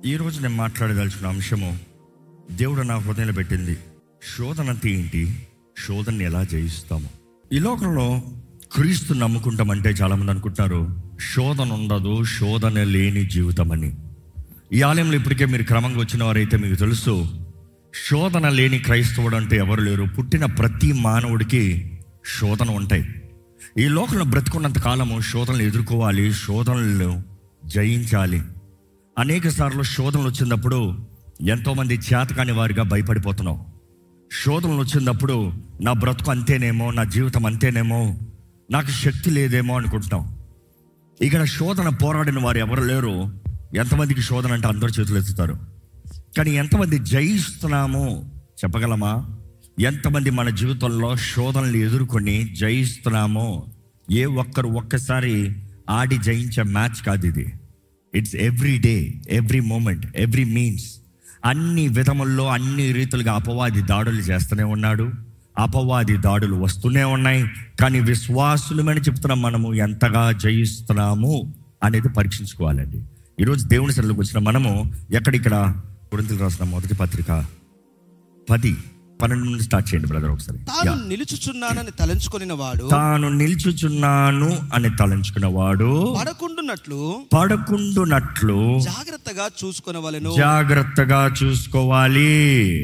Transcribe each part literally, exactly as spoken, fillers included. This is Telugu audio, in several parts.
ఈరోజు నేను మాట్లాడదలుచుకున్న అంశము, దేవుడు నా హృదయంలో పెట్టింది శోధన అంటే ఏంటి, శోధనని ఎలా జయిస్తాము. ఈ లోకంలో క్రీస్తు నమ్ముకుంటామంటే చాలామంది అనుకుంటున్నారు శోధన ఉండదు, శోధన లేని జీవితం అని. ఈ ఆలయంలో ఇప్పటికే మీరు క్రమంగా వచ్చిన వారైతే మీకు తెలుసు, శోధన లేని క్రైస్తవుడు అంటే ఎవరు లేరు. పుట్టిన ప్రతి మానవుడికి శోధన ఉంటాయి. ఈ లోకంలో బ్రతుకున్నంత కాలము శోధనలు ఎదుర్కోవాలి, శోధనలు జయించాలి. అనేక సార్లు శోధనలు వచ్చినప్పుడు ఎంతోమంది చేతకాని వారిగా భయపడిపోతున్నాం. శోధనలు వచ్చినప్పుడు నా బ్రతుకు అంతేనేమో, నా జీవితం అంతేనేమో, నాకు శక్తి లేదేమో అనుకుంటున్నాం. ఇక్కడ శోధన పోరాడిన వారు ఎవరు లేరు. ఎంతమందికి శోధన అంటే అందరూ చేతులు ఎత్తుతారు. కానీ ఎంతమంది జయిస్తున్నామో చెప్పగలమా? ఎంతమంది మన జీవితంలో శోధనలు ఎదుర్కొని జయిస్తున్నామో? ఏ ఒక్కరు ఒక్కసారి ఆడి జయించే మ్యాచ్ కాదు ఇది. It's every day, every moment, every means. అన్ని విధముల్లో అన్ని రీతులుగా అపవాది దాడులు చేస్తూనే ఉన్నాడు. అపవాది దాడులు వస్తూనే ఉన్నాయి. కానీ విశ్వాసులమని చెప్తున్నాం, మనము ఎంతగా జయిస్తున్నాము అనేది పరీక్షించుకోవాలండి. ఈరోజు దేవుని సన్నిధికి వచ్చిన మనము ఎక్కడిక్కడ కొరింథీయులకు రాసిన మొదటి పత్రిక పది పన్నెండు నుండి స్టార్ట్ చేయండి బ్రదర్. ఒకసారి. తాను నిలుచుచున్నానని తలంచుకున్న వాడు తాను నిలుచుచున్నాను అని తలంచుకున్న వాడు పడకుండునట్లు పడకుండునట్లు జాగ్రత్తగా చూసుకొనవలెను. జాగ్రత్తగా చూసుకోవాలి.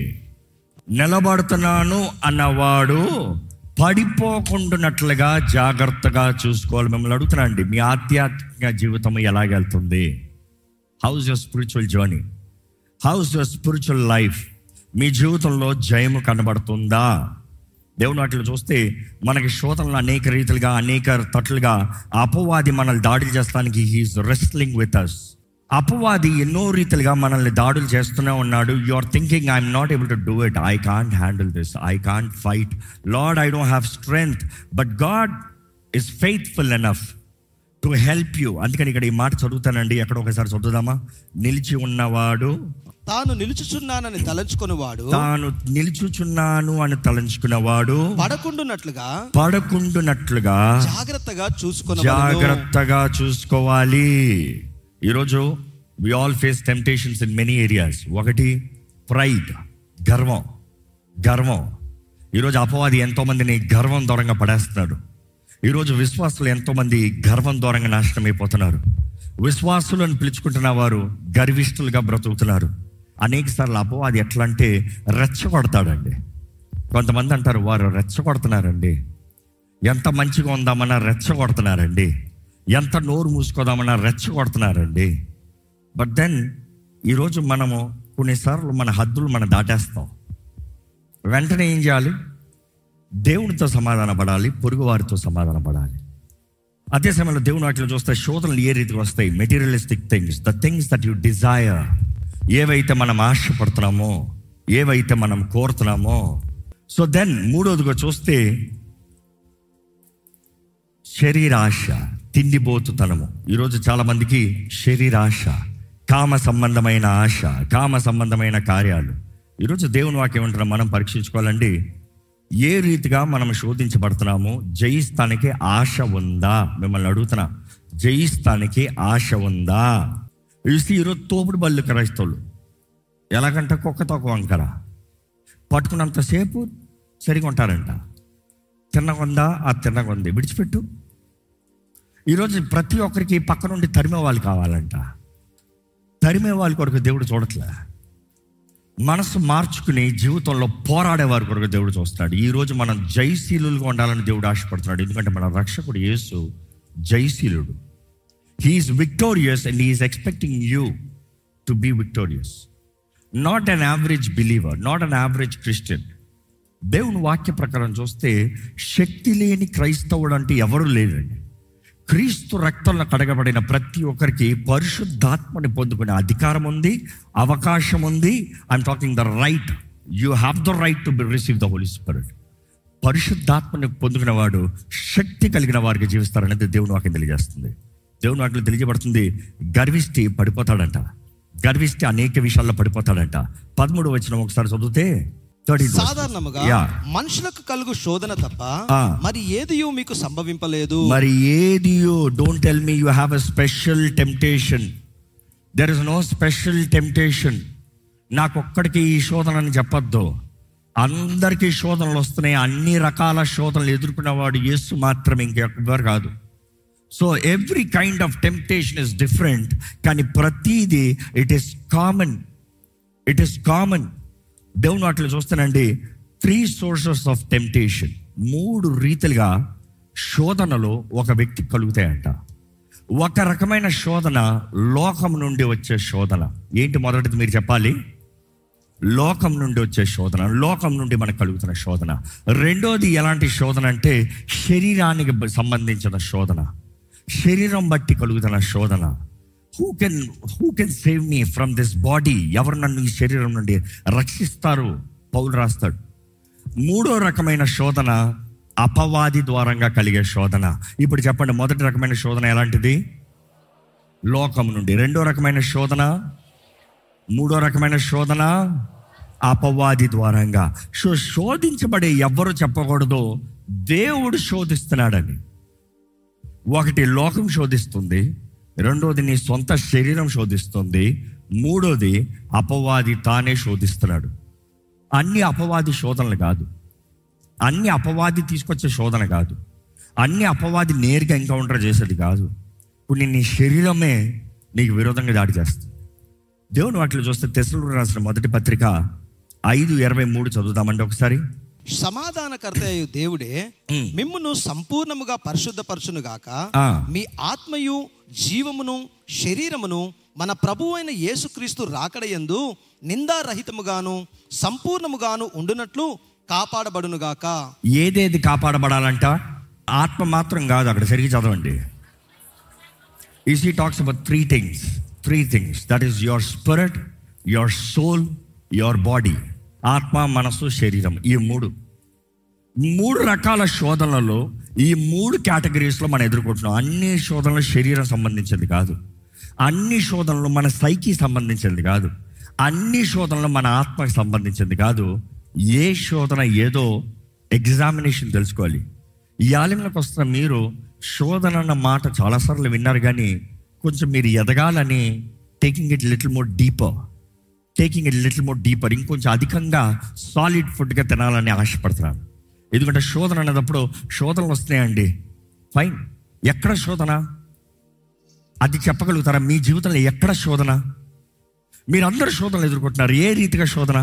నిలబడుతున్నాను అన్నవాడు పడిపోకుండానట్లుగా జాగ్రత్తగా చూసుకోవాలి. మిమ్మల్ని అడుగుతున్నా అండి, మీ ఆధ్యాత్మిక జీవితం ఎలాగెళ్తుంది? How's your spiritual journey? How's your spiritual life? మీ జీవితంలో జయము కనబడుతుందా? దేవుని వాటిలో చూస్తే మనకి శోధనలు అనేక రీతిలుగా, అనేక తట్లుగా అపవాది మనల్ని దాడులు చేస్తానికి హీఈస్ రెస్లింగ్ విత్ అస్. అపవాది ఎన్నో రీతిలుగా మనల్ని దాడులు చేస్తూనే ఉన్నాడు. You are thinking I'm not able to do it, I can't handle this, I can't fight, Lord I don't have strength, but God is faithful enough to help you. అందుకని ఇక్కడ ఈ మాట చదువుతానండి, ఎక్కడ ఒకసారి చదువుదామా? నిలిచి ఉన్నవాడు తాను నిలుచుచున్నానని తలంచుకున్నవాడు తాను నిలుచుచున్నాను అని తలంచుకున్నవాడు పడకుండునట్లుగా పడకుండునట్లుగా జాగ్రత్తగా చూసుకున్న జాగ్రత్తగా చూసుకోవాలి. ఈరోజు we all face temptations in many areas. ఒకటి ప్రైడ్, గర్వం. గర్వం ఈరోజు అపవాది ఎంతో మందిని గర్వం దూరంగా పడేస్తున్నాడు. ఈరోజు విశ్వాసులు ఎంతోమంది గర్వం దూరంగా నాశనం అయిపోతున్నారు. విశ్వాసులు అని పిలుచుకుంటున్న వారు గర్విష్ఠులుగా బ్రతుకుతున్నారు. అనేక సార్లు అపవాది ఎట్లా అంటే రెచ్చగొడతాడండి. కొంతమంది అంటారు వారు రెచ్చగొడుతున్నారండి, ఎంత మంచిగా ఉందామన్నా రెచ్చగొడుతున్నారండి, ఎంత నోరు మూసుకోదామన్నా రెచ్చగొడుతున్నారండి. బట్ దెన్ ఈరోజు మనము కొన్నిసార్లు మన హద్దులు మనం దాటేస్తాం. వెంటనే ఏం చేయాలి? దేవునితో సమాధాన పడాలి, పొరుగు వారితో సమాధాన పడాలి. అదే సమయంలో దేవుని వాటిలో చూస్తే శోధనలు ఏ రీతికి వస్తాయి? Materialistic things, the things that you desire, ఏవైతే మనం ఆశపడుతున్నామో, ఏవైతే మనం కోరుతున్నామో. సో దెన్ మూడోదిగా చూస్తే శరీరాశ, తిండిబోతుతనము. ఈరోజు చాలా మందికి శరీరాశ, కామ సంబంధమైన ఆశ, కామ సంబంధమైన కార్యాలు. ఈరోజు దేవుని వాక్యం ఏమంటున్నాం, మనం పరీక్షించుకోవాలండి. ఏ రీతిగా మనం శోధించబడుతున్నామో జయిస్తానికి ఆశ ఉందా? మిమ్మల్ని అడుగుతున్నా, జయిస్తానికి ఆశ ఉందా? చూస్తే ఈరోజు తోపుడు బళ్ళు క్రైస్తవులు ఎలాగంట, కుక్క తక్కువ వంకర పట్టుకున్నంతసేపు సరిగా ఉంటారంట. తిన్నగొందా, ఆ తిన్నగొంది విడిచిపెట్టు. ఈరోజు ప్రతి ఒక్కరికి పక్క నుండి తరిమే వాళ్ళు కావాలంట. తరిమే వాళ్ళ కొరకు దేవుడు చూడట్లే. మనసు మార్చుకుని జీవితంలో పోరాడేవారి కొరకు దేవుడు చూస్తున్నాడు. ఈరోజు మనం జయశీలుగా ఉండాలని దేవుడు ఆశపడుతున్నాడు. ఎందుకంటే మన రక్షకుడు యేసు జయశీలుడు. He's victorious and he's expecting you to be victorious. Not an average believer, not an average Christian. దేవుని వాక్య ప్రకారం చూస్తే శక్తి లేని క్రైస్తవుడు అంటే ఎవరు లేరండి. క్రీస్తు రక్తంలో కడగబడిన ప్రతి ఒక్కరికి పరిశుద్ధాత్మని పొందుకునే అధికారం ఉంది, అవకాశం ఉంది. I'm talking the right. You have the right to receive the Holy Spirit. పరిశుద్ధాత్మని పొందుకునేవాడు శక్తి కలిగిన వారికి జీవిస్తారనేది దేవుని వాక్యం తెలియజేస్తుంది. దేవుని వాక్యం తెలియజేయబడుతుంది. గర్విష్టి పడిపోతాడంట. గర్విష్టి అనేక విషయాల్లో పడిపోతాడంట. పదమూడు వచనం ఒకసారి చదివితే, సాధారణముగా మనుషులకు కలుగు శోధన తప్ప మరి ఏదియో మీకు సంభవింపలేదు. మరి ఏదియో, don't tell me you have a special temptation. There is no special temptation. నాకొక్కడికి ఈ శోధన అని చెప్పొద్దు. అందరికీ శోధనలు వస్తున్నాయి. అన్ని రకాల శోధనలు ఎదుర్కొన్నవాడు యేసు మాత్రమే, ఇంకెవ్వరు కాదు. So every kind of temptation is different. కానీ ప్రతిదీ it is common, it is common. దేవుని వాటిలో చూస్తానండి, త్రీ సోర్సెస్ ఆఫ్ టెంప్టేషన్. మూడు రీతిలుగా శోధనలు ఒక వ్యక్తికి కలుగుతాయంట. ఒక రకమైన శోధన లోకం నుండి వచ్చే శోధన. ఏంటి మొదటిది మీరు చెప్పాలి? లోకం నుండి వచ్చే శోధన, లోకం నుండి మనకు కలుగుతున్న శోధన. రెండోది ఎలాంటి శోధన అంటే శరీరానికి సంబంధించిన శోధన, శరీరం బట్టి కలుగుతున్న శోధన. Who can who can save me from this body? ఎవరు నన్ను ఈ శరీరం నుండి రక్షిస్తారు? పౌలు రాస్తాడు. మూడో రకమైన శోధన అపవాది ద్వారంగా కలిగే శోధన. ఇప్పుడు చెప్పండి, మొదటి రకమైన శోధన ఎలాంటిది? లోకం నుండి. రెండో రకమైన శోధన, మూడో రకమైన శోధన అపవాది ద్వారంగా. సో శోధించబడే ఎవ్వరు చెప్పకూడదు దేవుడు శోధిస్తున్నాడని. ఒకటి లోకం శోధిస్తుంది, రెండోది నీ సొంత శరీరం శోధిస్తుంది, మూడోది అపవాది తానే శోధిస్తున్నాడు. అన్ని అపవాది శోధనలు కాదు, అన్ని అపవాది తీసుకొచ్చే శోధన కాదు, అన్ని అపవాది నేరుగా ఎన్కౌంటర్ చేసేది కాదు. ఇప్పుడు నీ శరీరమే నీకు విరోధంగా దాడి చేస్తుంది. దేవుని వాటిలో చూస్తే తెస్సలోనికీయులకు రాసిన మొదటి పత్రిక ఐదు ఇరవై మూడు చదువుదామండి ఒకసారి. సమాధానకర్త అయ్యు దేవుడే మిమ్మును సంపూర్ణముగా పరిశుద్ధపరచును గాక, మీ ఆత్మయు జీవమును శరీరమును మన ప్రభువు అయిన యేసుక్రీస్తు రాకడయందు నిందారహితముగాను సంపూర్ణముగాను ఉండునట్లు కాపాడబడును గాక. ఏదేది కాపాడబడాలంట? ఆత్మ మాత్రం కాదు. అక్కడ సరిగ్గా చదవండి. Is he talks about three things three things that is your spirit, your soul, your body. ఆత్మ, మనసు, శరీరం. ఈ మూడు మూడు రకాల శోధనలలో ఈ మూడు కేటగిరీస్లో మనం ఎదుర్కొంటున్నాం. అన్ని శోధనలు శరీరం సంబంధించింది కాదు, అన్ని శోధనలు మన సైకి సంబంధించింది కాదు, అన్ని శోధనలు మన ఆత్మకి సంబంధించింది కాదు. ఏ శోధన ఏదో ఎగ్జామినేషన్ తెలుసుకోవాలి. ఈ ఆలయంలోకి వస్తున్న మీరు శోధన అన్న మాట చాలాసార్లు విన్నారు, కానీ కొంచెం మీరు ఎదగాలని taking it little more deeper taking it little more deeper ఇంకొంచెం అధికంగా సాలిడ్ ఫుడ్గా తినాలని ఆశపడుతున్నాను. ఎందుకంటే శోధన అనేటప్పుడు శోధనలు వస్తున్నాయండి, ఫైన్. ఎక్కడ శోధన? అది చెప్పగలుగుతారా? మీ జీవితంలో ఎక్కడ శోధన? మీరందరూ శోధనలు ఎదుర్కొంటున్నారు. ఏ రీతిగా శోధన?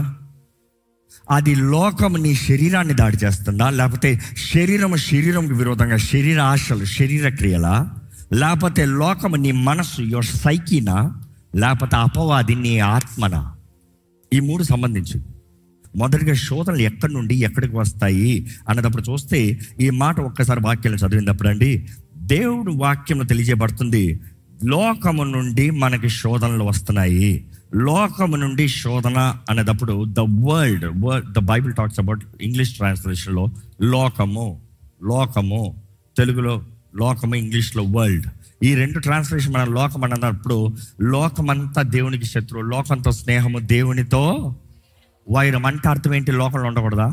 అది లోకం నీ శరీరాన్ని దాడి చేస్తుందా, లేకపోతే శరీరం శరీరంకి విరోధంగా శరీర ఆశలు, శరీర క్రియలా, లేకపోతే లోకం నీ మనస్సు, యువర్ సైకినా, లేకపోతే అపవాది నీ ఆత్మనా? ఈ మూడు సంబంధించింది. మొదటిగా శోధనలు ఎక్కడి నుండి ఎక్కడికి వస్తాయి అన్నదప్పుడు చూస్తే ఈ మాట ఒక్కసారి వాక్యాలను చదివినప్పుడు అండి, దేవుడు వాక్యంలో తెలియజేయబడుతుంది, లోకము నుండి మనకి శోధనలు వస్తున్నాయి. లోకము నుండి శోధన అనేటప్పుడు the world word the Bible talks about, English ట్రాన్స్లేషన్లో లోకము, లోకము, తెలుగులో లోకము, ఇంగ్లీష్లో వరల్డ్. ఈ రెండు ట్రాన్స్లేషన్ మన లోకం అన్నప్పుడు లోకమంతా దేవునికి శత్రువు, లోకంతో స్నేహము, దేవునితో వైరం. అంటే అర్థం ఏంటి? లోకంలో ఉండకూడదా?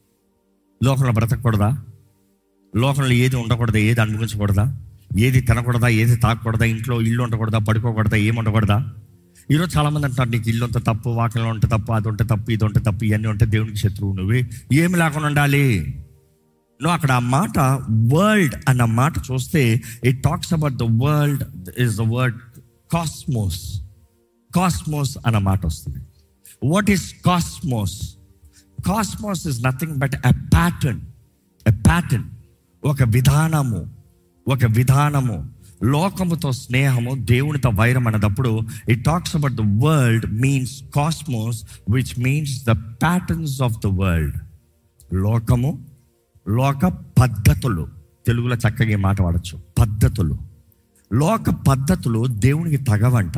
లోకంలో బ్రతకూడదా? లోకంలో ఏది ఉండకూడదా? ఏది అనుభవించకూడదా? ఏది తినకూడదా? ఏది తాకూడదా? ఇంట్లో ఇల్లు ఉండకూడదా? పడుకోకూడదా? ఏమి ఉండకూడదా? ఈరోజు చాలామంది అంటారు, నీకు ఇల్లు ఉంటే తప్పు, వాకిలో ఉంటే తప్పు, అది ఉంటే తప్పు, ఇది ఉంటే తప్పు, ఇవన్నీ ఉంటే దేవునికి శత్రువు, నువ్వు ఏమి లేకుండా ఉండాలి. నువ్వు అక్కడ ఆ మాట వరల్డ్ అన్న మాట చూస్తే it talks about the world is the word cosmos. Cosmos అన్న మాట వస్తుంది. What is cosmos? Cosmos is nothing but a pattern. A pattern, ఒక విధానము, ఒక విధానము. లోకముతో స్నేహము, దేవునితో వైరం అన్నప్పుడు it talks about the world means cosmos, which means the patterns of the world. లోకము, లోక పద్ధతులు, తెలుగులో చక్కగా మాట వాడచ్చు, పద్ధతులు. లోక పద్ధతులు దేవునికి తగవంట.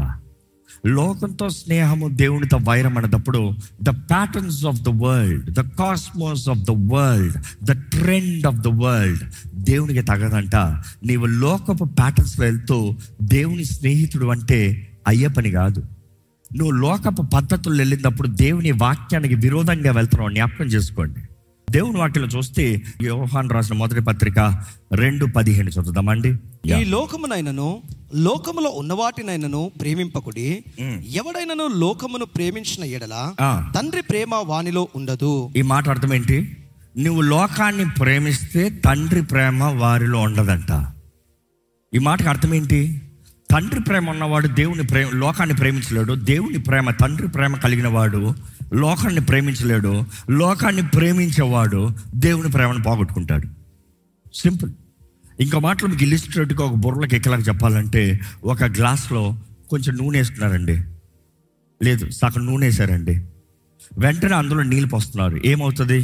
లోకంతో స్నేహము, దేవునితో వైరం అన్నప్పుడు the patterns of the world, the cosmos of the world, the trend of the world దేవునికి తగదంట. నీవు లోకపు ప్యాటర్న్స్లో వెళ్తూ దేవుని స్నేహితుడు అంటే అయ్యే పని కాదు. నువ్వు లోకపు పద్ధతులు వెళ్ళినప్పుడు దేవుని వాక్యానికి విరోధంగా వెళ్తున్నావు. జ్ఞాపకం చేసుకోండి. దేవుని వాక్యంలో చూస్తే యోహాను రాసిన మొదటి పత్రిక రెండు పదిహేను చదువుదామండి. ఈ లోకమునైనను లోకములో ఉన్నవాటినైనను ప్రేమింపకుడి. ఎవడైనను లోకమును ప్రేమించిన ఎడల తండ్రి ప్రేమ వానిలో ఉండదు. ఈ మాట అర్థం ఏంటి? నువ్వు లోకాన్ని ప్రేమిస్తే తండ్రి ప్రేమ వారిలో ఉండదంట. ఈ మాటకు అర్థం ఏంటి? తండ్రి ప్రేమ ఉన్నవాడు దేవుని ప్రేమ లోకాన్ని ప్రేమించలేడు. దేవుని ప్రేమ తండ్రి ప్రేమ కలిగిన వాడు లోకాన్ని ప్రేమించలేడు. లోకాన్ని ప్రేమించేవాడు దేవుని ప్రేమను పోగొట్టుకుంటాడు. సింపుల్. ఇంకో మాటలు మీకు ఇల్లిస్ట్రేట్గా ఒక బుర్రలకు ఎక్కలాగా చెప్పాలంటే, ఒక గ్లాస్లో కొంచెం నూనె వేసుకున్నారండి, లేదు సగం నూనె వేసారండి, వెంటనే అందులో నీళ్ళు పోస్తున్నారు. ఏమవుతుంది?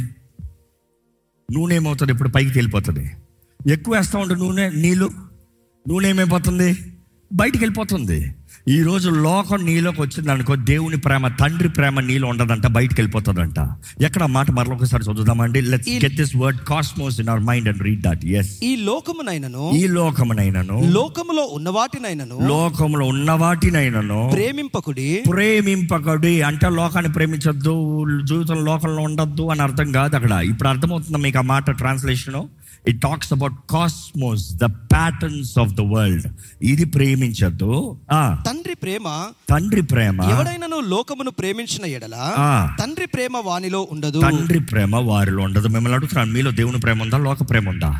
నూనె ఏమవుతుంది? ఇప్పుడు పైకి తేలిపోతుంది. ఎక్కువ వేస్తూ ఉంటే నూనె నీళ్ళు నూనె ఏమైపోతుంది? బయటికి వెళ్ళిపోతుంది. ఈరోజు లోకం నీలోకి వచ్చింది అనుకో, దేవుని ప్రేమ తండ్రి ప్రేమ నీలో ఉండదంట, బయటికి వెళ్ళిపోతుందంట. ఎక్కడ మాట మరొకసారి చదువుదామండి. Let's get this word cosmos in our mind and read that. yes ఈ లోకమునైనను ఈ లోకమునైనను లోకములో ఉన్నవాటినైనను లోకములో ఉన్నవాటినైనను ప్రేమింపకుడి. ప్రేమింపకుడి అంటే లోకాన్ని ప్రేమించొద్దు, జీవితం లోకంలో ఉండొద్దు అని అర్థం కాదు అక్కడ. ఇప్పుడు అర్థమవుతుందా మీకు ఆ మాట translation? It talks about cosmos, the patterns of the world. ఇది ప్రేమించద్దు. తండ్రి ప్రేమ తండ్రి ప్రేమ ఎవడైనను లోకమును ప్రేమించిన ఎడల తండ్రి ప్రేమ వానిలో ఉండదు. తండ్రి ప్రేమ వారిలో ఉండదు. మిమ్మల్ని అడుగుతున్నాను, మీలో దేవుని ప్రేమ ఉందా? లోక ప్రేమ ఉందా?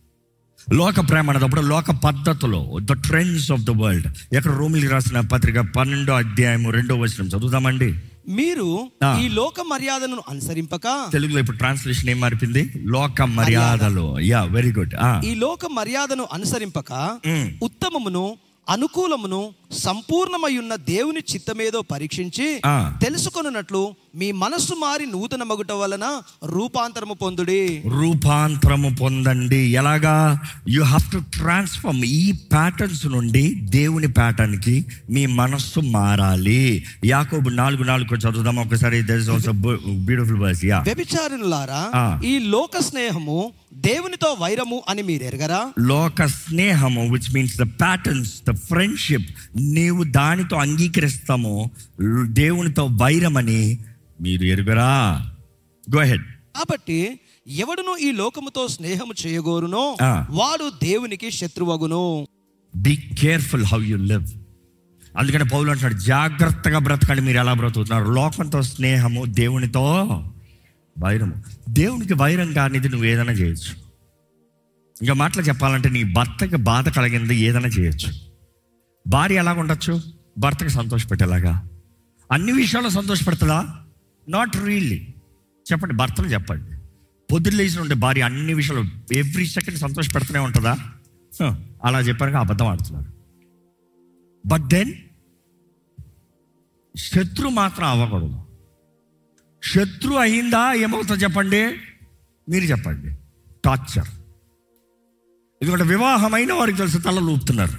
లోక ప్రేమ అన్నప్పుడు లోక పద్ధతులు, the trends of the world. ఎక్కడ రోమిలికి రాసిన పత్రిక పన్నెండో అధ్యాయము రెండో వచనం చదువుదామండి. మీరు ఈ లోక మర్యాదలను అనుసరింపక, తెలుగులో ఇప్పుడు ట్రాన్స్లేషన్ ఏం మారిపోయింది? లోక మర్యాదలు. Yeah, very good. ఈ లోక మర్యాదను అనుసరింపక ఉత్తమమును అనుకూలమును సంపూర్ణమయ్యున్న దేవుని చిత్తమేదో పరీక్షించి తెలుసుకొనున్నట్లు మీ మనస్సు మారి నూతన మగుట వలన రూపాంతరము పొందుడి. రూపాంతరము పొందండి. ఎలాగా? You have to transform. ఈ ప్యాటర్న్స్ నుండి దేవుని ప్యాటర్న్ కి మీ మనస్సు మారాలి. యాకోబు నాలుగు నాలుగు చదువుదాం ఒకసారి. There is also beautiful verse. Yeah, వ్యభిచారులారా, ఈ లోక స్నేహము దేవునితో వైరము అని మీరు ఎరగరా? లోక స్నేహము which means the patterns, the friendship, నీవు దానితో అంగీకరిస్తాము దేవునితో వైరమని మీరు ఎరుగరా? Go ahead. కాబట్టి ఎవడును ఈ లోకముతో స్నేహము చేయగోరునో వాడు దేవునికి శత్రువగును. Be careful how you live. అందుకని పౌలు అంటాడు, జాగ్రత్తగా బ్రతకండి. మీరు ఎలా బ్రతుకుతున్నారు? లోకంతో స్నేహము, దేవునితో వైరము. దేవునికి వైరం కానిది నువ్వు ఏదైనా చేయొచ్చు. ఇంకా మాటలు చెప్పాలంటే, నీ భర్తకి బాధ కలిగింది ఏదైనా చేయొచ్చు. భార్య ఎలాగ ఉండొచ్చు? భర్తకి సంతోషపెట్టేలాగా. అన్ని విషయాల్లో సంతోషపెడుతుందా? Not really. చెప్పండి, భర్తలు చెప్పండి. పొద్దున్న లేచిన ఉంటే భార్య అన్ని విషయాలు ఎవ్రీ సెకండ్ సంతోష పెడుతూనే ఉంటుందా? అలా చెప్పారు, అబద్ధం ఆడుతున్నారు. బట్ దెన్ శత్రు మాత్రం అవ్వకూడదు. శత్రు అయిందా ఏమవుతుందో చెప్పండి, మీరు చెప్పండి. టార్చర్. ఎందుకంటే వివాహమైన వారికి తెలిసి తలలు ఊపుతున్నారు.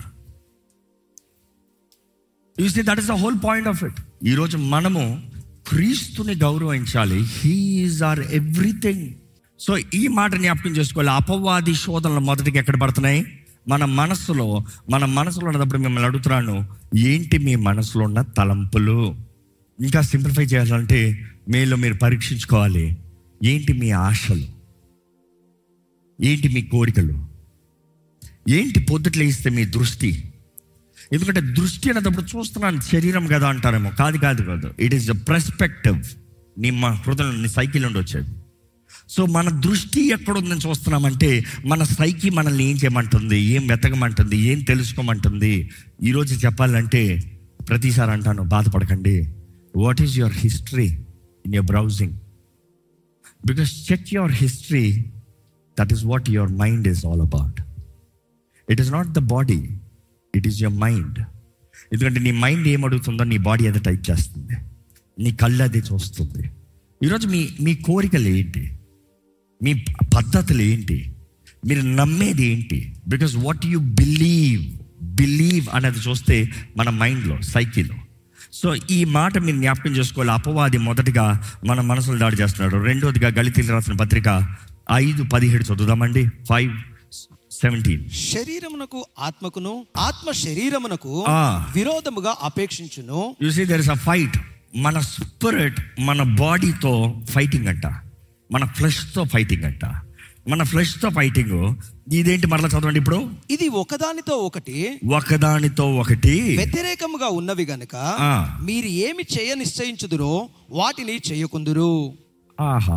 You see, that is the whole point of it. ఈరోజు మనము క్రీస్తుని గౌరవించాలి. He is our everything. So ఈ మాట జ్ఞాపకం చేసుకోవాలి. అపవాది శోధనలు మొదటికి ఎక్కడ పడుతున్నాయి? మన మనసులో. మన మనసులో ఉన్నప్పుడు మిమ్మల్ని అడుగుతున్నాను, ఏంటి మీ మనసులో ఉన్న తలంపులు? ఇంకా సింప్లిఫై చేయాలంటే మీలో మీరు పరీక్షించుకోవాలి. ఏంటి మీ ఆశలు? ఏంటి మీ కోరికలు? ఏంటి పొద్దుట్లో ఇస్తే మీ దృష్టి? ఎందుకంటే దృష్టి అనేటప్పుడు చూస్తున్నాను శరీరం కదా అంటారేమో. కాదు కాదు కాదు ఇట్ ఈస్ ద పర్స్పెక్టివ్. నీ మా హృదయం, నీ సైకిల్ నుండి వచ్చేది. సో మన దృష్టి ఎక్కడుందని చూస్తున్నామంటే, మన సైకి మనల్ని ఏం చేయమంటుంది, ఏం వెతకమంటుంది, ఏం తెలుసుకోమంటుంది. ఈరోజు చెప్పాలంటే ప్రతిసారి అంటాను, బాధపడకండి. What is your history in your browsing? Because check your history. That is what your mind is all about. It is not the body, it is your mind. ఎందుకంటే నీ మైండ్ ఏం అడుగుతుందో నీ బాడీ అదే టైప్ చేస్తుంది, నీ కళ్ళు అదే చూస్తుంది. ఈరోజు మీ మీ కోరికలు ఏంటి, మీ పద్ధతులు ఏంటి, మీరు నమ్మేది ఏంటి? Because what you believe believe అనేది చూస్తే మన మైండ్లో, సైకిల్లో. సో ఈ మాట మీరు జ్ఞాపకం చేసుకోవాలి. అపవాది మొదటిగా మన మనసులు దాడి చేస్తున్నాడు. రెండోదిగా గళితీయులకు రాసిన పత్రిక ఐదు పదిహేడు చదువుదామండి. Five seventeen. శరీరమునకు ఆత్మకును, ఆత్మ శరీరమునకు విరోధముగా అపేక్షించును. You see there is a fight. మన స్పిరిట్ మన బాడీతో ఫైటింగ్ అంట. మన ఫ్లెష్తో ఫైటింగ్ అంట. మన ఫ్లెష్తో ఫైటింగ్. ఇదేంటి మరలా చదవండి ఇప్పుడు. ఇది ఒకదానితో ఒకటి ఒకదానితో ఒకటి వ్యతిరేకముగా ఉన్నవి గనుక మీరు ఏమి చేయ నిశ్చయించుదురో వాటిని చేయకుందురు. ఆహా,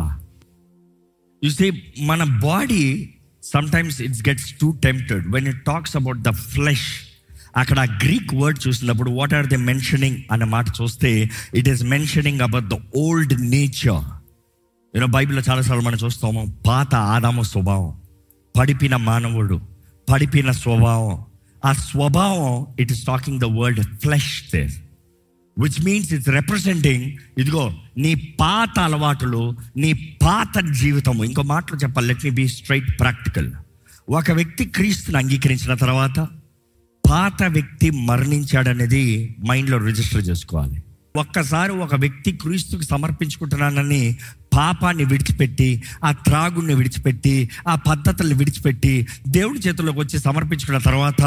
యు సీ మన body sometimes it's gets too tempted when it talks about the flesh. అక్కడ గ్రీక్ వర్డ్ చూసినప్పుడు వాట్ ఆర్ దే మెన్షనింగ్ అనే మాట చూస్తే it is mentioning about the old nature. You know బైబిల్లో చాలాసార్లు మనం చూస్తాము పాత ఆదాము స్వభావం, పడిపిన మానవుడు, పడిపిన స్వభావం. ఆ స్వభావం it is talking the word flesh there, which means it's representing ఇదిగో నీ పాత అలవాటులు, నీ పాత జీవితము. ఇంకో మాటలు చెప్పాలి, let me be straight practical. ఒక వ్యక్తి క్రీస్తుని అంగీకరించిన తర్వాత పాత వ్యక్తి మరణించాడనేది మైండ్లో రిజిస్టర్ చేసుకోవాలి. ఒక్కసారి ఒక వ్యక్తి క్రీస్తుకి సమర్పించుకుంటున్నానని పాపాన్ని విడిచిపెట్టి, ఆ త్రాగుని విడిచిపెట్టి, ఆ పద్ధతుల్ని విడిచిపెట్టి దేవుడి చేతుల్లోకి వచ్చి సమర్పించుకున్న తర్వాత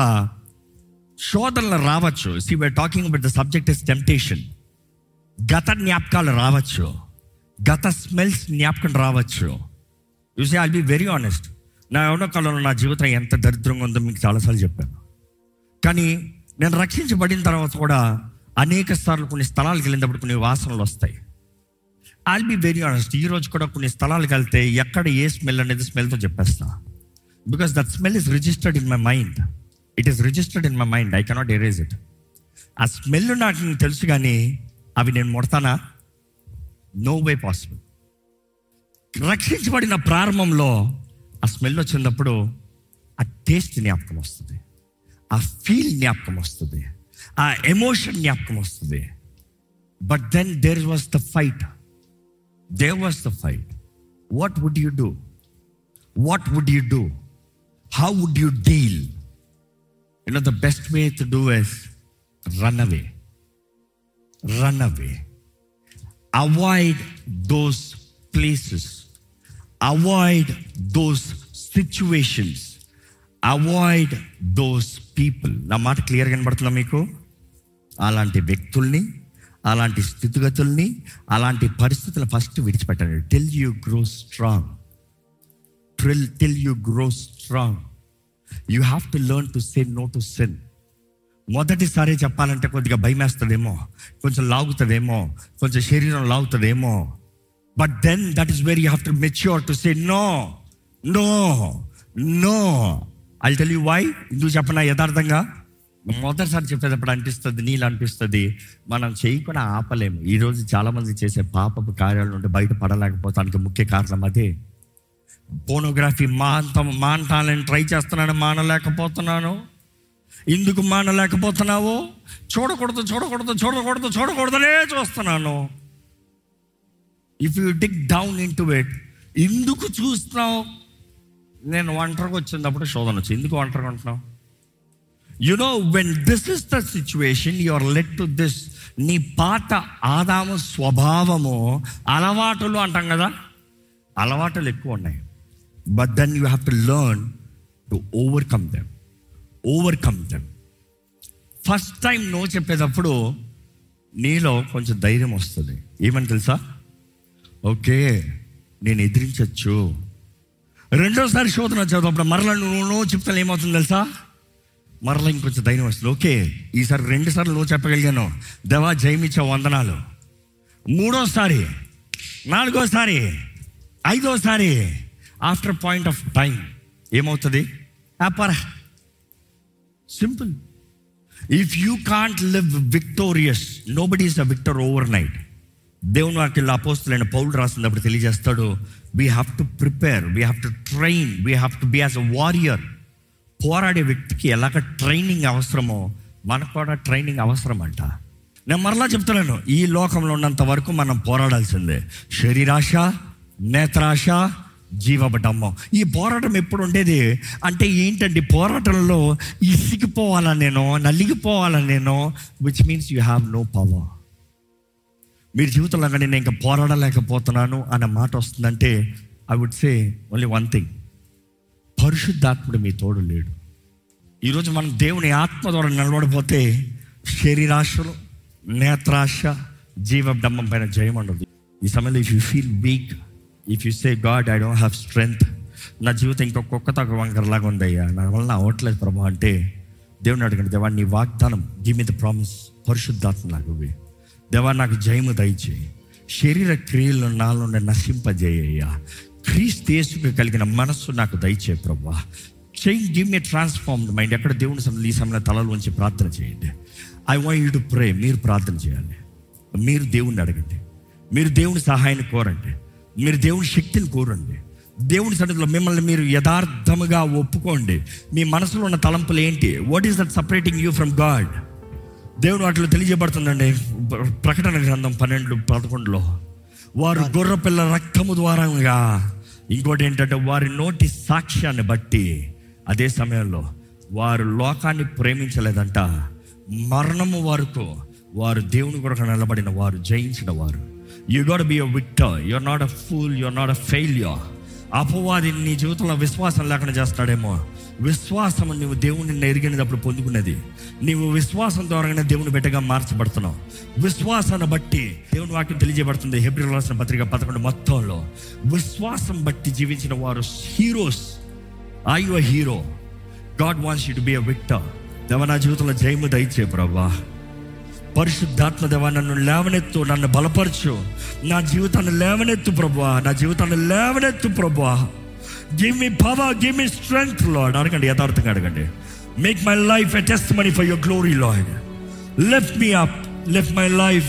శోధనలు రావచ్చు. See we're talking about the subject is temptation. గత జ్ఞాపకాలు రావచ్చు, గత స్మెల్స్ జ్ఞాపకం రావచ్చు. You see I'll be very honest, నా ఎవరో కాలంలో నా జీవితం ఎంత దరిద్రంగా ఉందో మీకు చాలాసార్లు చెప్పాను. కానీ నేను రక్షించబడిన తర్వాత కూడా అనేక సార్లు కొన్ని స్థలాలకు వెళ్ళినప్పుడు కొన్ని వాసనలు వస్తాయి. ఐల్ బి వెరీ ఆనెస్ట్, ఈ రోజు కూడా కొన్ని స్థలాలకు వెళ్తే ఎక్కడ ఏ స్మెల్ అనేది స్మెల్తో చెప్పేస్తా. Because that smell is registered in my mind. It is registered in my mind. I cannot erase it. ఆ స్మెల్ నాకు తెలుసు, కానీ అవి నేను ముడతానా? No way possible. రక్షించబడిన ప్రారంభంలో ఆ స్మెల్ వచ్చినప్పుడు ఆ టేస్ట్ జ్ఞాపకం వస్తుంది, ఆ ఫీల్ జ్ఞాపకం వస్తుంది, ఆ ఎమోషన్ జ్ఞాపకం వస్తుంది. But then there was the fight. There was the fight. What would you do? What would you do? How would you deal? You know the best way to do is run away. Run away. Avoid those places. Avoid those situations. Avoid those people. నా మాట క్లియర్గా కనబడుతుందా మీకు? అలాంటి వ్యక్తుల్ని, అలాంటి స్థితిగతుల్ని, అలాంటి పరిస్థితులను ఫస్ట్ విడిచిపెట్టండి. Till you grow strong. Till till you grow strong you have to learn to say no to sin. మొదటిసారి చెప్పాలంటే కొద్దిగా భయం వేస్తుందేమో, కొంచెం లాగుతుందేమో, కొంచెం శరీరం లాగుతుందేమో. But then that is very you have to mature to say no no no. I tell you why. ఎందుకు చెప్పనా? యథార్థంగా మొదటిసారి చెప్పేటప్పుడు అనిపిస్తుంది, నీళ్ళు అనిపిస్తుంది మనం చేయకుండా ఆపలేము. ఈరోజు చాలామంది చేసే పాపపు కార్యాల నుండి బయట పడలేకపోతానికి ముఖ్య కారణం అదే. పోనోగ్రఫీ మాంత మాంటాలని ట్రై చేస్తున్నాను, మానలేకపోతున్నాను. ఎందుకు మానలేకపోతున్నావు? చూడకూడదు చూడకూడదు చూడకూడదు చూడకూడదనే చూస్తున్నాను. If you dig down into it, ఎందుకు చూస్తున్నావు? నేను ఒంటరిగా వచ్చినప్పుడు శోధన వచ్చి, ఎందుకు ఒంటరిగా ఉంటున్నావు? You know when this is the situation you are led to this. నీ పాత ఆదాము స్వభావము, అలవాటులు అంటాం కదా, అలవాటులు ఎక్కువ ఉన్నాయి. But then you have to learn to overcome them. Overcome them. First time no చెప్పేటప్పుడు నీలో కొంచెం ధైర్యం వస్తుంది. ఏమని తెలుసా? ఓకే, నేను ఎదిరించచ్చు. రెండోసారి శోధన వచ్చేటప్పుడు మరలా నువ్వు నో చెప్తాను, ఏమవుతుంది తెలుసా? మరలా ఇంకొంచెం ధైర్యం వస్తుంది. ఓకే, ఈసారి రెండు సార్లు నువ్వు చెప్పగలిగాను, దేవా జయమిచ్చే వందనాలు. మూడోసారి, నాలుగోసారి, ఐదోసారి, ఆఫ్టర్ పాయింట్ ఆఫ్ టైం ఏమవుతుంది? ఆపరా. Simple. If you can't live victorious, nobody is a victor overnight. దేవుని వాక్యంలో అపోస్తులైన పౌలు రాసినప్పుడు తెలియజేస్తాడు, we have to prepare, we have to train, we have to be as a warrior. పోరాడే వ్యక్తికి ఎలాగ ట్రైనింగ్ అవసరమో మనకు కూడా ట్రైనింగ్ అవసరం అంట. నేను మరలా చెప్తున్నాను, ఈ లోకంలో ఉన్నంత వరకు మనం పోరాడాల్సిందే. శరీరాశ, నేత్రాశ, జీవబడమ్మం. ఈ పోరాటం ఎప్పుడు ఉండేది అంటే ఏంటండి? పోరాటంలో ఇసిగిపోవాలా నేను, నలిగిపోవాలా నేను, which means you have no power. మీరు జీవితంలో కానీ నేను ఇంకా పోరాడలేకపోతున్నాను అనే మాట వస్తుందంటే I would say only one thing, పరిశుద్ధాత్ముడు మీ తోడు లేడు. ఈరోజు మనం దేవుని ఆత్మ ద్వారా నిలబడిపోతే శరీరాశలు, నేత్రాశ, జీవడంబం పైన జయం ఉండదు. ఈ సమయంలో if you feel weak, if you say God I don't have strength, నా జీవితం ఇంకొక కుక్క తగ్గ వంకరలాగా ఉందయ్యా, నా వల్ల అవ్వట్లేదు ప్రభు అంటే, దేవుని అడగండి, దేవా నీ వాగ్దానం, గివ్ మీ ద ప్రామిస్, పరిశుద్ధాత్మ నాకు ఇవ్వు. దేవా నాకు జయము దయచేయి, శరీర క్రియలు నాలో నశింపజేయ్యా, క్రీస్తు యేసుకు కలిగిన మనస్సు నాకు దయచే ప్రభా. Change, give me transformed mind. ఎక్కడ దేవుని సమయంలో ఈ సమయంలో తలలో ఉంచి ప్రార్థన చేయండి. I want you to pray. మీరు ప్రార్థన చేయాలి, మీరు దేవుణ్ణి అడగండి, మీరు దేవుని సహాయాన్ని కోరండి, మీరు దేవుని శక్తిని కోరండి. దేవుని సన్నిధిలో మిమ్మల్ని మీరు యథార్థముగా ఒప్పుకోండి. మీ మనసులో ఉన్న తలంపులు ఏంటి? What is that separating you from God? దేవుడు వాటిలో తెలియజేయబడుతుందండి. ప్రకటన గ్రంథం పన్నెండు పదకొండులో, వారు గొర్రె పిల్ల రక్తము ద్వారంగా, ఇంకోటి ఏంటంటే వారి నోటి సాక్ష్యాన్ని బట్టి, అదే సమయంలో వారు లోకాన్ని ప్రేమించలేదంట, మరణము వరకు వారు దేవుని కొరకు నిలబడిన వారు, జయించిన వారు. You got be a victor, you are not a fool, you are not a failure. అపవాది నీ జీవితంలో విశ్వాసం లేకుండా చేస్తాడేమో. విశ్వాసం నువ్వు దేవుడిని ఎరిగినప్పుడు పొందుకున్నది. నీవు విశ్వాసం ద్వారానే దేవుని బిడ్డగా మార్చబడుతున్నావు. విశ్వాసాన్ని బట్టి దేవుని వాక్యం తెలియజేయబడుతుంది. హెబ్రీయులకు రాసిన పత్రిక పదకొండు మొత్తంలో విశ్వాసం బట్టి జీవించిన వారు heroes. Are you a hero? God wants you to be a victor. దేవా నా జీవితంలో జయము దయచే ప్రభా. పరిశుద్ధాత్మ దేవా నన్ను లేవనెత్తు, నన్ను బలపరచు, నా జీవితాన్ని లేవనెత్తు ప్రభా, నా జీవితాన్ని లేవనెత్తు ప్రభా. Give me power, give me strength Lord. అడగండి, యథార్థంగా అడగండి. Make my life a testimony for your glory Lord. Lift me up, lift my life,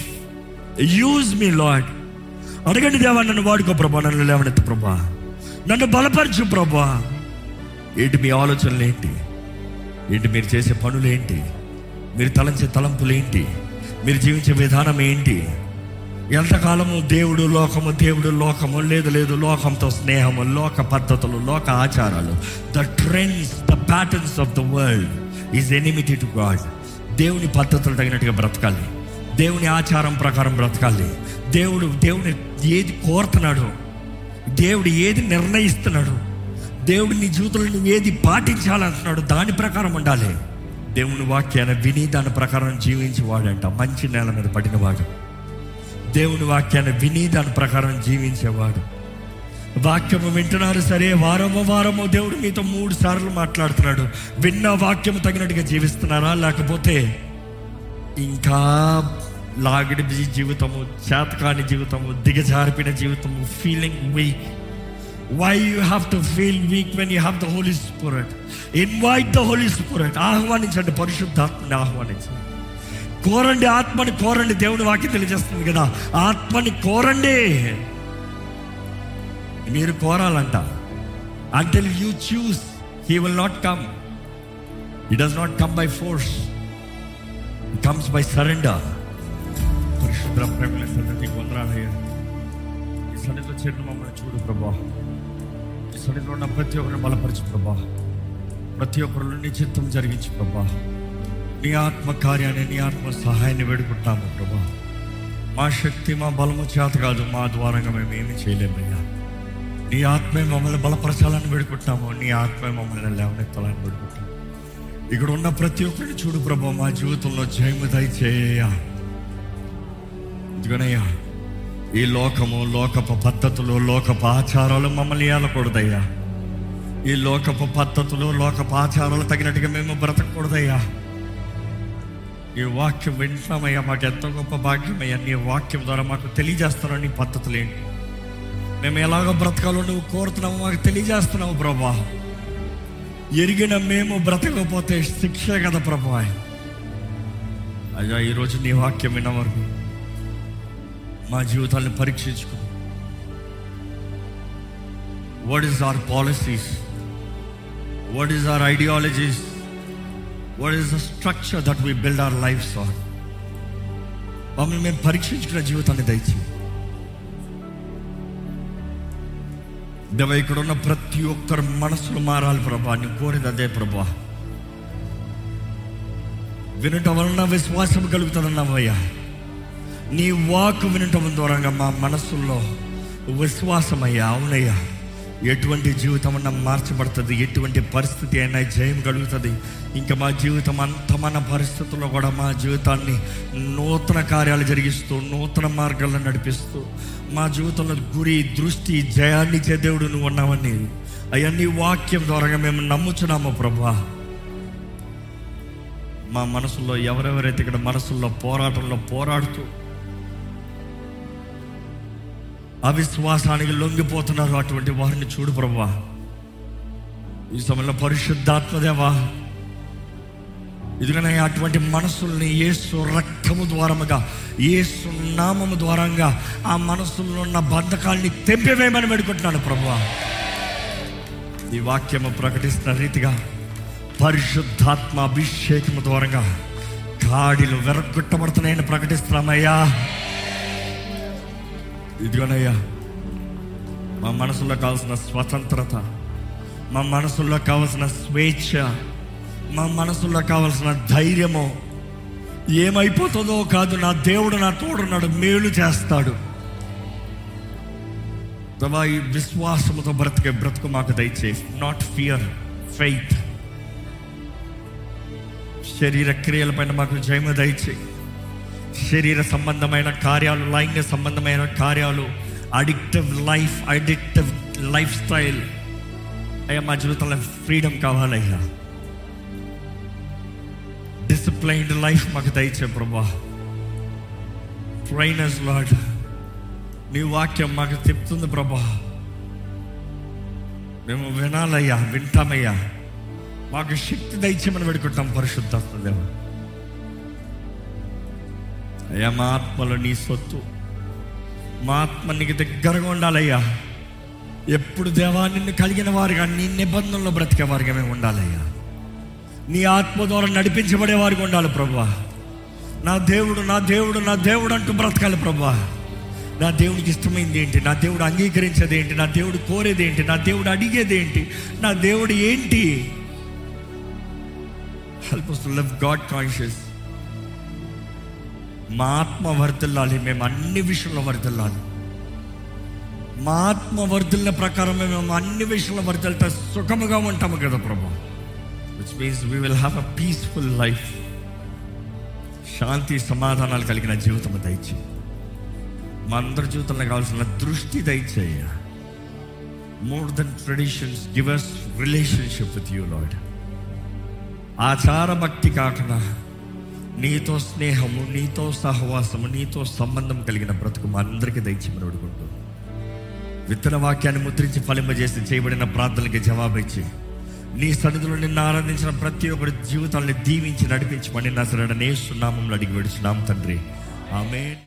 use me Lord. అడగండి, దేవా నన్ను వాడుకో ప్రభా, నన్ను లేవనెత్తు ప్రభా, నన్ను బలపరచు ప్రభా. ఏంటి మీ ఆలోచనలు ఏంటి? ఏంటి మీరు చేసే పనులు ఏంటి? మీరు తలంచే తలంపులు ఏంటి? మీరు జీవించే విధానం ఏంటి? ఎంతకాలము దేవుడు లోకము, దేవుడు లోకము, లేదు లేదు లోకంతో స్నేహము, లోక పద్ధతులు, లోక ఆచారాలు, the trends, the patterns of the world is enmity to God. దేవుని పద్ధతులు తగినట్టుగా బ్రతకాలి, దేవుని ఆచారం ప్రకారం బ్రతకాలి. దేవుడు దేవుని ఏది కోరుతున్నాడు, దేవుడు ఏది నిర్ణయిస్తున్నాడు, దేవుడు నీ జీవితంలో నువ్వు ఏది పాటించాలంటున్నాడు, దాని ప్రకారం ఉండాలి. దేవుని వాక్యాన్ని విని దాని ప్రకారం జీవించేవాడంట మంచి నేల మీద పడినవాడు. దేవుని వాక్యాన్ని విని దాని ప్రకారం జీవించేవాడు. వాక్యము వింటున్నారు సరే, వారము వారము దేవుడు మీతో మూడు సార్లు మాట్లాడుతున్నాడు. విన్న వాక్యము తగినట్టుగా జీవిస్తున్నారా, లేకపోతే ఇంకా లాగిడి జీవితము, చేతకాని జీవితము, దిగజారిపిన జీవితము, feeling weak? Why you have to feel weak when you have the Holy Spirit? Invite the Holy Spirit. ఆహ్వానించండి, పరిశుద్ధాత్మని ఆహ్వానించండి. కోరండి, ఆత్మని కోరండి. దేవుని వాక్యం తెలియజేస్తుంది కదా, ఆత్మని కోరండి. మీరు కోరాలంట. Until you choose, He will not come. He does not come by force. He comes by surrender. పరిశుద్ధ ప్రేమల సన్నిధికి వందనాలయ్యా. ఈ సన్నిధిలో చేరిన మమ్మల్ని చూడు ప్రభా. ఈ సన్నిధిలో ఉన్న ప్రతి ఒక్కరిని బలపరచు ప్రభా. ప్రతి ఒక్కరిలో నీ చిత్తం జరిగించు ప్రభా. నీ ఆత్మ కార్యాన్ని, నీ ఆత్మ సహాయాన్ని వేడుకుంటాము ప్రభా. మా శక్తి, మా బలము చేత కాదు, మా ద్వారంగా మేము ఏమీ చేయలేమయ్యా. నీ ఆత్మే మమ్మల్ని బలపరచాలని వేడుకుంటాము, నీ ఆత్మే మమ్మల్ని లేవనెత్తాలని వేడుకుంటాము. ఇక్కడ ఉన్న ప్రతి ఒక్కరిని చూడు ప్రభా. మా జీవితంలో జయము దయచేయ. ఇదిగోనయ్యా, ఈ లోకము, లోకపు పద్ధతులు, లోకపు ఆచారాలు మమ్మల్ని ఏలకూడదయ్యా. ఈ లోకపు పద్ధతులు, లోకపు ఆచారాలు తగినట్టుగా మేము బ్రతకూడదయ్యా. ఈ వాక్యం వింటామయ్యా, మాకు ఎంతో గొప్ప భాగ్యమయ్యా. నీ వాక్యం ద్వారా మాకు తెలియజేస్తున్నావు నీ పద్ధతులు ఏంటి, మేము ఎలాగో బ్రతకాలో నువ్వు కోరుతున్నావు మాకు తెలియజేస్తున్నావు ప్రభా. ఎరిగిన మేము బ్రతకపోతే శిక్షే కదా ప్రభా. అయ్యా, ఈరోజు నీ వాక్యం విన్న వరకు మా జీవితాన్ని పరీక్షించుకుని, what is our policies, what is our ideologies, what is the structure that we build our lives on. మమ్మల్ని మేము పరీక్షించుకున్న జీవితాన్ని దయచేయి దేవా. ఇక్కడ ఉన్న ప్రతి ఒక్కరు మనసులు మారాలి ప్రభా. నువ్వు కోరేది అదే ప్రభా. వినటం వలన విశ్వాసం కలుగుతుందన్నావయ్యా. నీ వాక్ వినటం ద్వారా మా మనసుల్లో విశ్వాసమయ్యా. అవునయ్యా, ఎటువంటి జీవితం అన్నా మార్చబడుతుంది, ఎటువంటి పరిస్థితి అయినా జయం కలుగుతుంది. ఇంకా మా జీవితం అంతమైన పరిస్థితుల్లో కూడా మా జీవితాన్ని నూతన కార్యాలు జరిగిస్తూ, నూతన మార్గాలను నడిపిస్తూ, మా జీవితంలో గురి, దృష్టి, జయాన్ని ఇచ్చే దేవుడు నువ్వు ఉన్నావని అవన్నీ వాక్యం ద్వారా మేము నమ్ముచున్నాము ప్రభువా. మా మనసులో ఎవరెవరైతే ఇక్కడ మనసుల్లో పోరాటంలో పోరాడుతూ అవిశ్వాసానికి లొంగిపోతున్నారు అటువంటి వారిని చూడు ప్రభువా. ఈ సమయంలో పరిశుద్ధాత్మదేవా, ఇదిగనే అటువంటి మనసుల్ని యేసు రక్తము ద్వారముగా, యేసు నామము ద్వారంగా ఆ మనసుల్లో ఉన్న బంధకాల్ని తెంపివేయమని వేడుకుంటున్నాను ప్రభువా. ఈ వాక్యము ప్రకటిస్తున్న రీతిగా పరిశుద్ధాత్మ అభిషేకము ద్వారంగా కాడిలు వెరగొట్టబడుతున్నాయని ప్రకటిస్తున్నామయ్యా. ఇదిగోనయ్యా, మా మనసులో కావాల్సిన స్వతంత్రత, మా మనసుల్లో కావాల్సిన స్వేచ్ఛ, మా మనసుల్లో కావాల్సిన ధైర్యము ఏమైపోతుందో కాదు, నా దేవుడు నా తోడున్నాడు, మేలు చేస్తాడు. ప్రభా, ఈ విశ్వాసముతో బ్రతికే బ్రతుకు మాకు దయచేయి. Not fear, faith. శరీర క్రియలపైన మాకు జయము దయచేయి. శరీర సంబంధమైన కార్యాలు, లైంగిక సంబంధమైన కార్యాలు, addictive life, addictive lifestyle అయ్యా, మా జీవితంలో ఫ్రీడమ్ కావాలయ్యా. డిసిప్లైన్డ్ లైఫ్ మాకు దయచే ప్రభా. ట్రైనర్స్ లార్డ్, నీ వాక్యం మాకు చెప్తుంది ప్రభా, మేము వినాలయ్యా, వింటామయ్యా. మాకు శక్తి దయచేయమని పెడుకుంటాం పరిశుద్ధాత్మ దేవా. అయ్యా, మా ఆత్మలో నీ సొత్తు, మా ఆత్మ నీకు దగ్గరగా ఉండాలయ్యా. ఎప్పుడు దేవా నిన్ను కలిగిన వారుగా, నీ నిబంధనలో బ్రతికే వారిగా మేము ఉండాలయ్యా. నీ ఆత్మ ద్వారా నడిపించబడే వారికి ఉండాలి ప్రభువా. నా దేవుడు, నా దేవుడు, నా దేవుడు అంటూ బ్రతకాలి ప్రభువా. నా దేవుడికి ఇష్టమైంది ఏంటి, నా దేవుడు అంగీకరించేది ఏంటి, నా దేవుడు కోరేది ఏంటి, నా దేవుడు అడిగేది ఏంటి, నా దేవుడు ఏంటి? Help us to live God conscious. మా ఆత్మ వర్ధిల్లాలి, మేము అన్ని విషయంలో వర్ధిల్లాలి. మా ఆత్మ వర్ధిల్ల ప్రకారం మేము అన్ని విషయంలో వర్ధిల్తా సుఖముగా ఉంటాము కదా ప్రభా. Which means we will have a peaceful life. శాంతి సమాధానాలు కలిగిన జీవితం దయచేయి. మా అందరి జీవితంలో కావాల్సిన దృష్టి దయచేయ. More than traditions, give us relationship with you Lord. ఆచార భక్తి కాకుండా నీతో స్నేహము, నీతో సహవాసము, నీతో సంబంధం కలిగిన బ్రతుకు మా అందరికీ దయచేయమని అడుగుకుంటూ, విత్తన వాక్యాన్ని ముద్రించి ఫలింపజేసి చేయబడిన ప్రార్థనలకి జవాబిచ్చి నీ సన్నిధిలో నిన్ను ఆరాధించిన ప్రతి ఒక్కరి జీవితాన్ని దీవించి నడిపించమని నజరేయుడైన యేసు నామములో అడిగి వేడుచున్నాము తండ్రి. ఆమేన్.